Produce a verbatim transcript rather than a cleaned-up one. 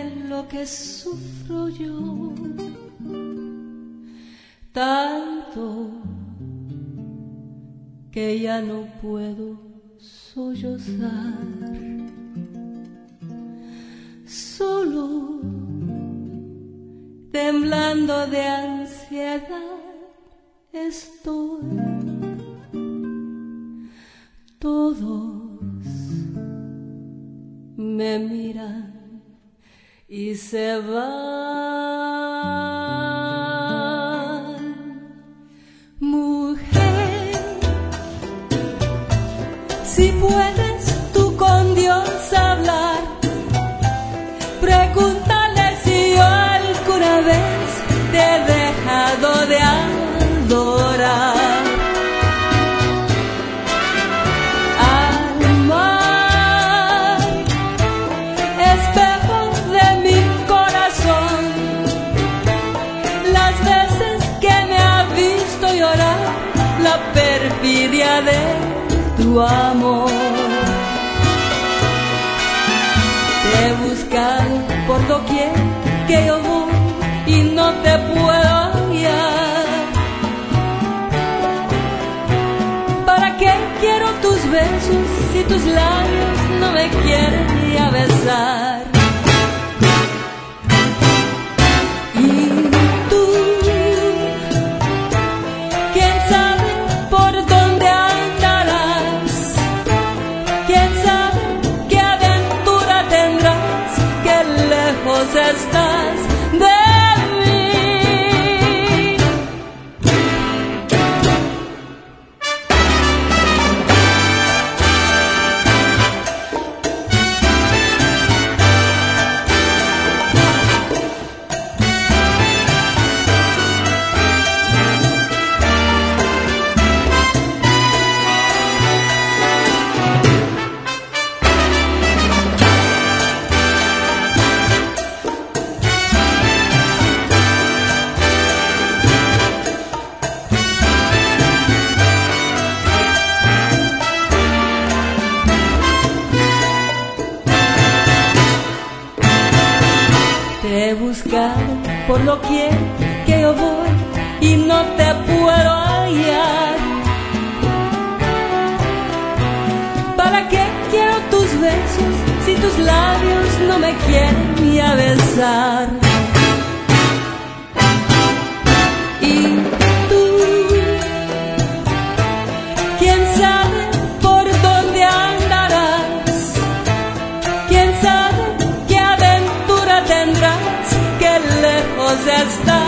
lo que sufro yo, tanto que ya no puedo sollozar. Solo temblando de ansiedad estoy. Todos me miran y se van. Mujer, si puedes tú con Dios hablar, pregúntale si yo alguna vez te he dejado de adorar. La perfidia de tu amor. Te he buscado por doquier que yo voy y no te puedo hallar. ¿Para qué quiero tus besos si tus labios no me quieren ni a besar? Estás de mí. Te he buscado por lo que que yo voy y no te puedo hallar. ¿Para qué quiero tus besos si tus labios no me quieren ni a besar? Y tú, quién sabe por dónde andarás, quién sabe qué aventura tendrás, qué lejos estás.